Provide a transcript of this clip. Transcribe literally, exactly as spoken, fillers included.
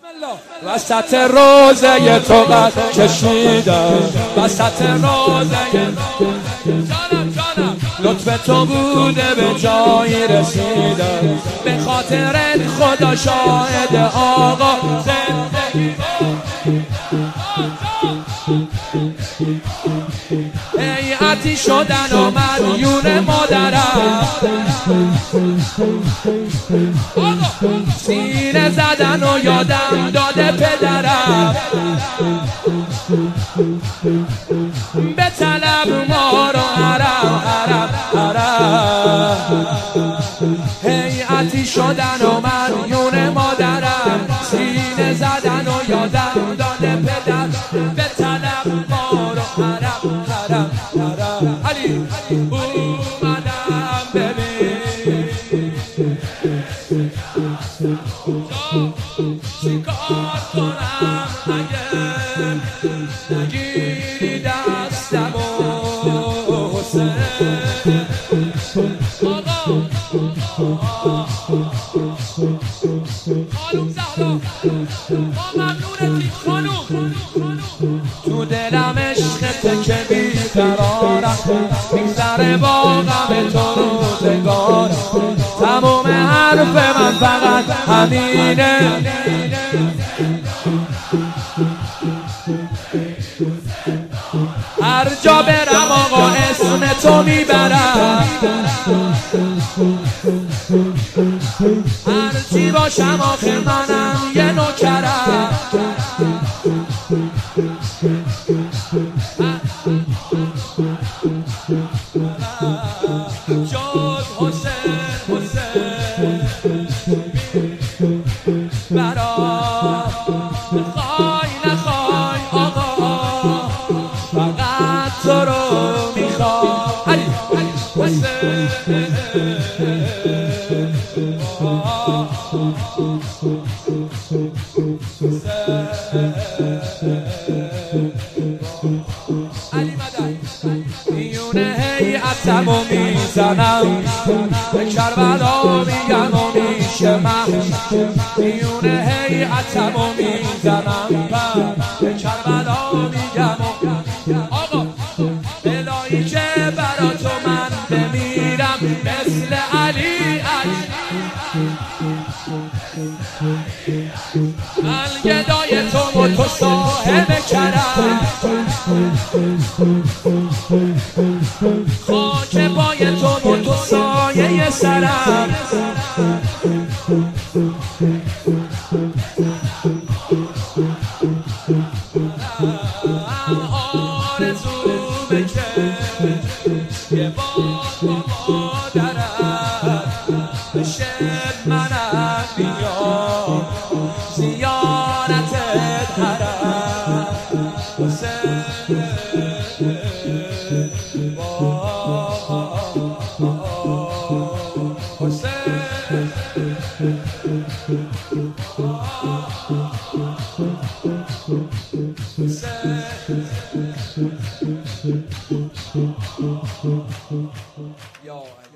وسط روزه تو قد کشیدم، وسط روزه جانم جانم لطف تو بوده به جایی رسیدم، به خاطر خدا شاهد آقا زندگی هیئتی شدن و مدیون مادرم، سینه زدن و یادم داده پدرم، به طلب ما رو حرم حرم حرم، هیئتی شدن و مدیون مادرم، سینه زدن و یادم داده پدرم، به طلب ما رو حرم حرم حرم. علی اومدم ببین چیکار کنم اگه نگیری دستم و حسین آقا خانوم زهرا ما ممنونتی خانوم، تو دلم عشقته که بیقرارم، میگذره با غم تو روزگارم، تموم حرف من فقط همینه، هر جا برم آقا اسم تو میبرم، هر چی باشم آخه منم یه نوکرم، جز حسین حسین برا نخوای نخوای آقا فقط تو رو میخوام، علی حسین علی مدد میونه هیئتم و میزنم، به کربلا میگم و میشه من، میونه هیئتم و میزنم، به کربلا میگم و آقا الهی که برا تو من بمیرم مثل علی علی، من گدای تو و تو صاحب کرم، خاک پای تو و تو سایه سرم، آرزومه که یه بار با مادرم بشه منم بیام زیارت حرم، حسین حسین